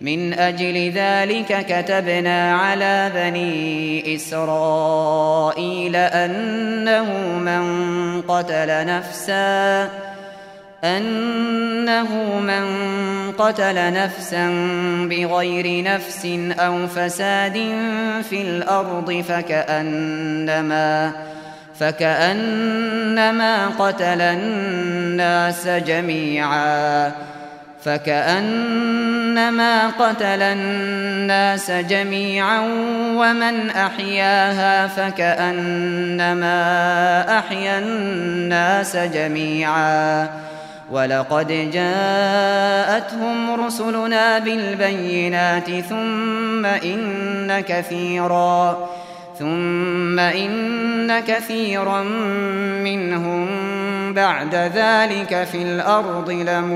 من أجل ذلك كتبنا على بني إسرائيل أنه من قتل نفسا بغير نفس أو فساد في الأرض فكأنما قتل الناس جميعا ومن أحياها فكأنما أحيا الناس جميعا. ولقد جاءتهم رسلنا بالبينات ثم إن كثيرا منهم بعد ذلك في الأرض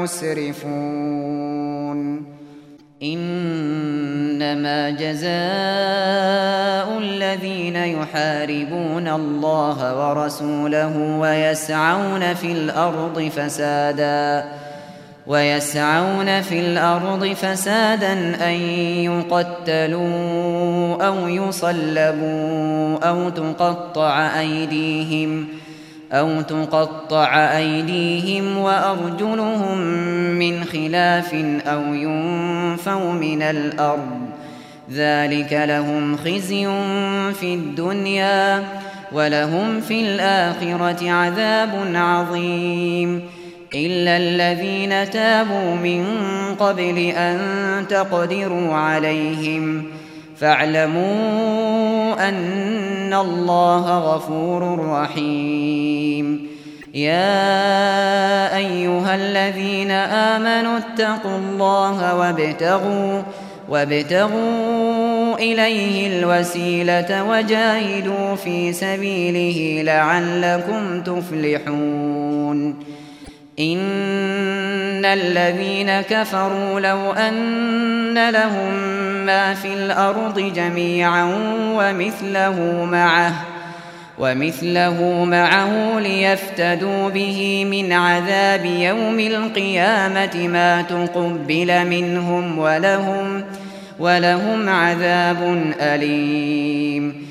لمسرفون. إنما جزاء الذين يحاربون الله ورسوله ويسعون في الأرض فسادا أن يقتلوا أو يصلبوا أو تقطع أيديهم وأرجلهم من خلاف أو ينفوا من الأرض. ذلك لهم خزي في الدنيا ولهم في الآخرة عذاب عظيم. إلا الذين تابوا من قبل أن تقدروا عليهم فاعلموا أن الله غفور رحيم. يا أيها الذين آمنوا اتقوا الله وابتغوا إليه الوسيلة وجاهدوا في سبيله لعلكم تفلحون. إن الذين كفروا لو أن لهم ما في الأرض جميعا ومثله معه ليفتدوا به من عذاب يوم القيامة ما تقبل منهم ولهم عذاب أليم.